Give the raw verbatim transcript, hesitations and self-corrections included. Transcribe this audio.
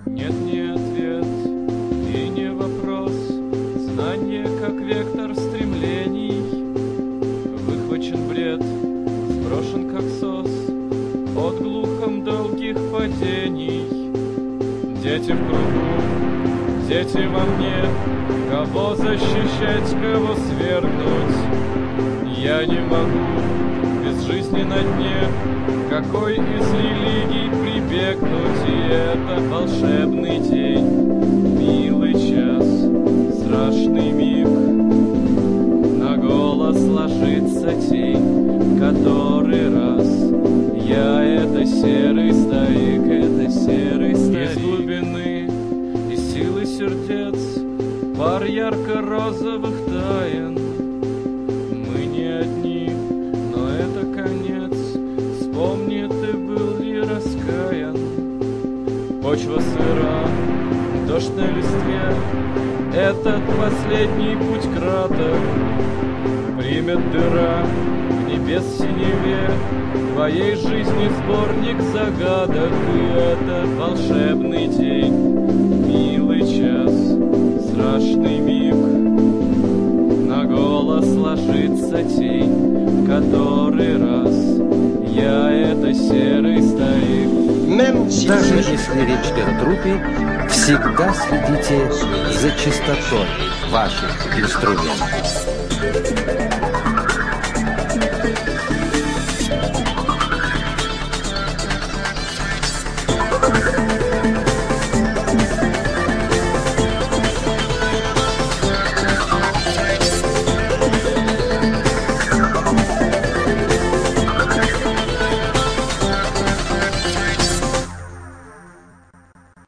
Нет, не ответ и не вопрос. Знание, как вектор стремлений. Выхвачен бред, сброшен как сос под глухом долгих падений. Дети в кругу, дети во мне. Кого защищать, кого свергнуть? Я не могу без жизни на дне какой из религий прибегнуть. И это волшебный день, милый час, страшный миг. На голос ложится тень, который раз. Я — это серый стоик, это серый стоик. Из глубины, из силы сердец, пар ярко-розовых тайн. Мы не одни, но это конец. Вспомни, ты был ли раскаян. Почва сыра, дождь на листве. Этот последний путь краток. Примет дыра к небес синеве. Твоей жизни сборник загадок. И это волшебный день, милый час, страшный миг. На голос ложится тень, который раз. Я — это серый стоик. Даже если речь идет о трупе, всегда следите за чистотой ваших инструментов.